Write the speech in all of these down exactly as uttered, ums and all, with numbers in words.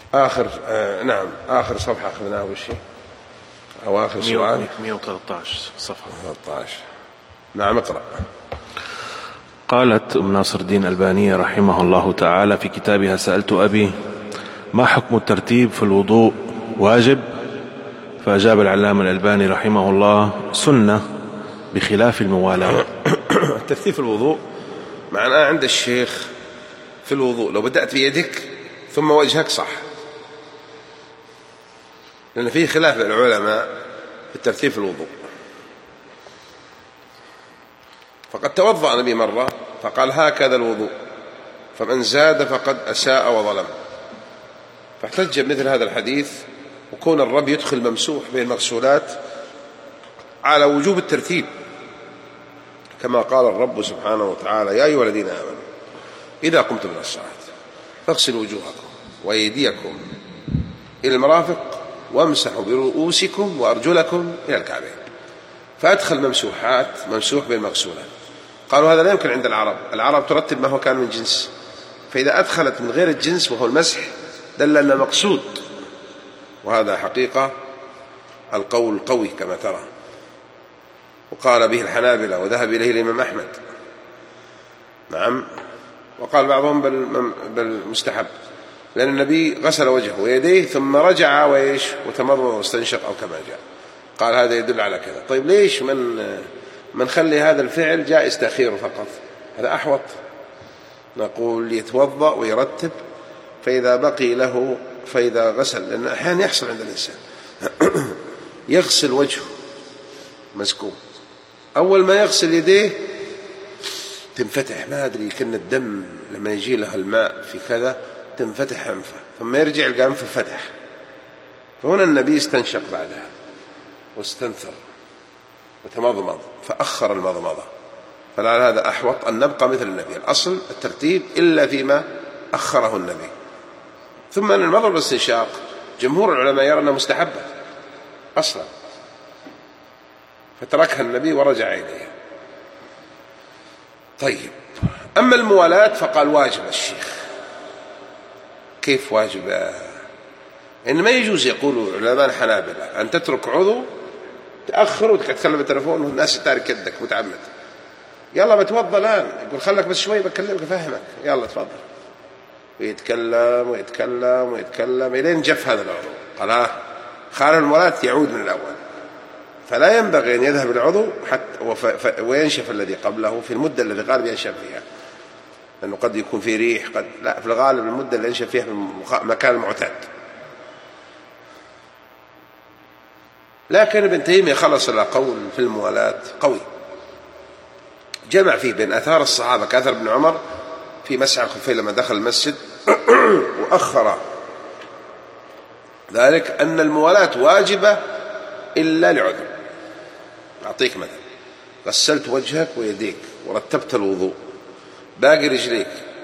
آخر آه نعم آخر صفحة أخذناها بالشيء أو آخر سؤال مئة وثلاثة عشر صفحة ثلاثة عشر. نعم اقرأ. قالت ابن ناصر الدين الألبانية رحمه الله تعالى في كتابها سألت أبي ما حكم الترتيب في الوضوء واجب؟ فأجاب العلامة الألباني رحمه الله سنة بخلاف الموالاة. الترتيب في الوضوء معناه عند الشيخ في الوضوء لو بدأت بيدك ثم وجهك صح، لأن فيه خلاف العلماء في الترتيب في الوضوء. فقد توضأ النبي مرة فقال هكذا الوضوء، فمن زاد فقد أساء وظلم، فاحتج بمثل هذا الحديث وكون الرب يدخل ممسوح بين المغسولات على وجوب الترتيب، كما قال الرب سبحانه وتعالى يا أيها الذين آمنوا إذا قمتم إلى الصلاة فاغسلوا وجوهكم وأيديكم إلى المرافق وامسحوا برؤوسكم وأرجلكم إلى الكعبين، فأدخل ممسوحات ممسوح بين المغسولات. قالوا هذا لا يمكن عند العرب، العرب ترتب ما هو كان من جنس، فإذا أدخلت من غير الجنس وهو المسح دل أنه مقصود، وهذا حقيقة القول قوي كما ترى، وقال به الحنابلة وذهب إليه الإمام أحمد. نعم. وقال بعضهم بل, بل مستحب، لأن النبي غسل وجهه ويديه ثم رجع وإيش وتمضمض واستنشق أو كما جاء، قال هذا يدل على كذا. طيب ليش من من خلي هذا الفعل جائز تأخيره فقط؟ هذا أحوط. نقول يتوضأ ويرتب، فإذا بقي له فإذا غسل، لأن أحيانا يحصل عند الإنسان يغسل وجهه مسكوب، أول ما يغسل يديه تنفتح، ما أدري كأن الدم لما يجي له الماء في كذا تنفتح أنفه، ثم يرجع يلقى أنفه فتح، فهنا النبي استنشق بعدها واستنثر وتمضمض فأخر المضمضة، فلعل هذا أحوط أن نبقى مثل النبي، الأصل الترتيب إلا فيما أخره النبي. ثم أن المضمضة والاستنشاق جمهور العلماء يرى أنها مستحبة أصلا، فتركها النبي ورجع إليها. طيب أما الموالاة فقال واجب الشيخ. كيف واجب؟ إن ما يجوز يقول علماء الحنابلة أن تترك عضو تأخر وتتكلم بالتلفون والناس تارك يدك متعمد، يلا بتوضى الآن، يقول خلك بس شوي بكلمك أفهمك، يلا تفضل، ويتكلم ويتكلم ويتكلم إلين جف هذا العضو، قال ها خالف الموالاة يعود من الأول، فلا ينبغي أن يذهب العضو حتى وينشف الذي قبله في المدة التي غالب ينشف فيها، لأنه قد يكون في ريح، قد لا، في الغالب المدة اللي ينشف فيها في المكان المعتاد. لكن ابن تيمية خلص إلى قول في الموالاة قوي، جمع فيه بين أثار الصحابة كأثر ابن عمر في مسح الخفين لما دخل المسجد وأخر ذلك أن الموالاة واجبة إلا لعذر. أعطيك مثلا، غسلت وجهك ويديك ورتبت الوضوء، باقي رجليك،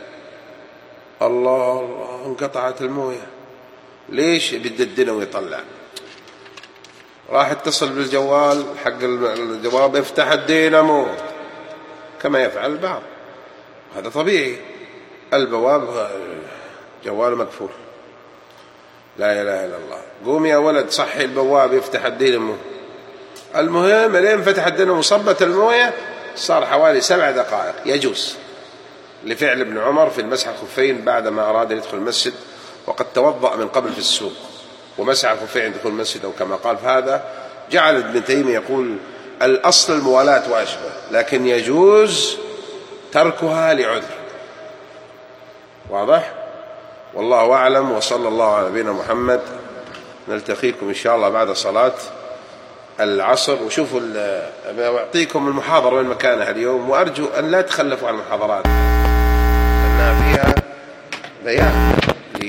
الله الله انقطعت الموية، ليش؟ بده الدنا ويطلع، راح اتصل بالجوال حق الجواب افتح الدينامو كما يفعل البعض، هذا طبيعي، البواب جوال مقفول، لا إله إلا الله، قوم يا ولد صحي البواب يفتح الدينامو. المهم لين فتح الدينامو صبت الموية، صار حوالي سبع دقائق يجوز، لفعل ابن عمر في المسح الخفين بعدما أراد أن يدخل المسجد، وقد توضأ من قبل في السوق ومسح الخفين عند دخول المسجد أو كما قال. فهذا جعل ابن تيمية يقول الأصل الموالاة واجبة، لكن يجوز تركها لعذر. واضح؟ والله أعلم، وصلى الله على نبينا محمد. نلتقيكم إن شاء الله بعد صلاة العصر. وشوفوا أعطيكم المحاضرة من مكانها اليوم، وأرجو أن لا تخلفوا عن المحاضرات لأنها فيها بيان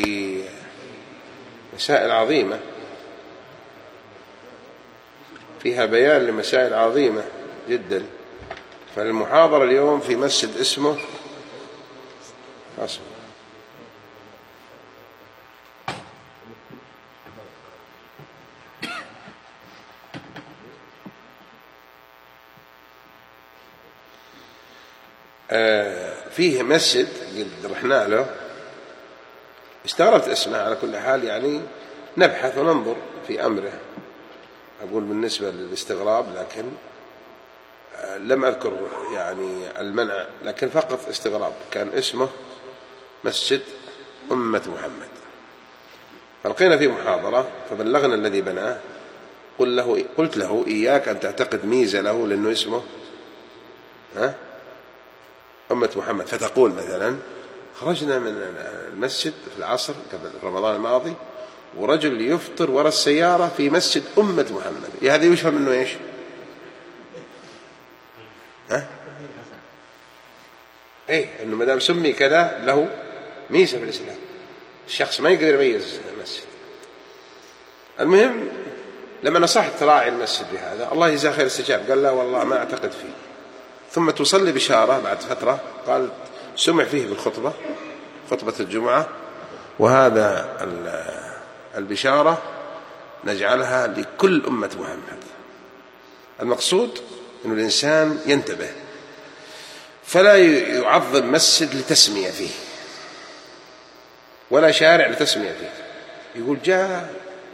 لمسائل عظيمة، فيها بيان لمسائل عظيمة جدا. فالمحاضرة اليوم في مسجد اسمه أصبر آه فيه مسجد قد رحنا له استغربت اسمه. على كل حال يعني نبحث وننظر في أمره. أقول بالنسبة للاستغراب، لكن لم أذكر يعني المنع، لكن فقط استغراب. كان اسمه مسجد أمة محمد، فلقينا في محاضرة فبلغنا الذي بناه، قل له قلت له إياك أن تعتقد ميزة له لأنه اسمه ها أمة محمد، فتقول مثلا خرجنا من المسجد في العصر قبل رمضان الماضي ورجل يفطر وراء السيارة في مسجد أمة محمد، يا هذا يفهم منه إيش؟ ها؟ إيه، إنه ما دام سمي كذا له ميزة في الإسلام، الشخص ما يقدر يميز المسجد. المهم لما نصحت راعي المسجد بهذا، الله يجزاه خير استجاب، قال لا والله ما أعتقد فيه. ثم تصلي بشارة بعد فترة، قال سمع فيه بالخطبة، خطبة الجمعة، وهذا البشارة نجعلها لكل أمة محمد. المقصود أن الإنسان ينتبه، فلا يعظم مسجد لتسمية فيه ولا شارع لتسمية فيه. يقول جاء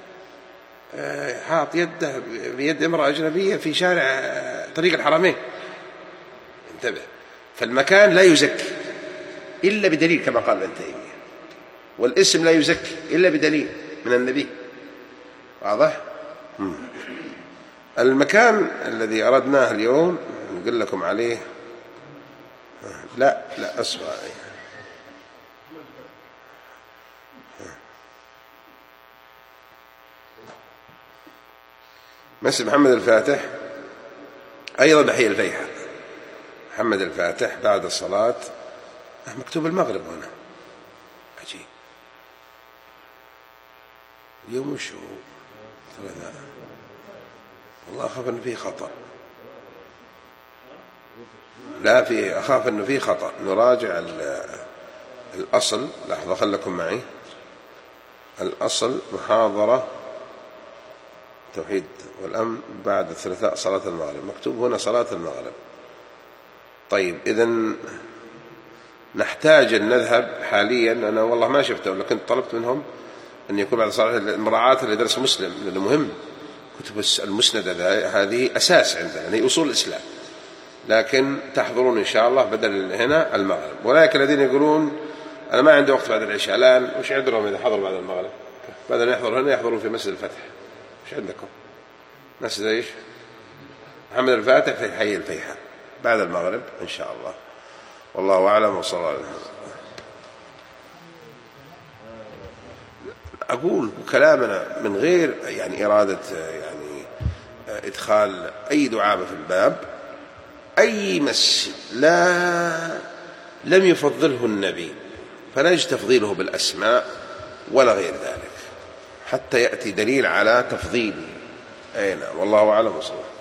حاط يده بيد امرأة أجنبية في شارع طريق الحرمين، انتبه. فالمكان لا يزكي إلا بدليل كما قال ابن تيمية، والاسم لا يزكي إلا بدليل من النبي. واضح؟ المكان الذي أردناه اليوم نقول لكم عليه، لا لا أصبر، مسجد محمد الفاتح أيضا بحي الفيحة. محمد الفاتح بعد الصلاة، مكتوب المغرب هنا، عجيب. اليوم وشو ثلاثاء، والله أخاف أنه فيه خطأ، لا فيه، أخاف أنه فيه خطأ. نراجع الأصل. لحظة خلكم معي. الأصل محاضرة توحيد والأمن بعد الثلاثاء صلاة المغرب، مكتوب هنا صلاة المغرب. طيب إذن نحتاج أن نذهب حاليا، أنا والله ما شفته، لكن طلبت منهم أن يكون بعد صلاة المراعاة لدرس مسلم، لأنه مهم. كتب المسندة هذه أساس عندنا، هي أصول الإسلام، لكن تحضرون إن شاء الله بدل هنا المغرب. ولكن الذين يقولون أنا ما عندي وقت بعد العشاء الآن، وش عندهم إذا حضروا بعد المغرب؟ بدل يحضروا هنا يحضرون في مسجد الفتح. وش عندكم؟ مسجد إيش؟ محمد الفاتح في حي الفيحة بعد المغرب إن شاء الله. والله أعلم وصلى الله عليه وسلم. أقول كلامنا من غير يعني إرادة يعني إدخال أي دعابة في الباب. أي مسجد لا لم يفضله النبي فلا يجوز تفضيله بالأسماء ولا غير ذلك حتى يأتي دليل على تفضيله. أي نعم، والله أعلم وصلى الله.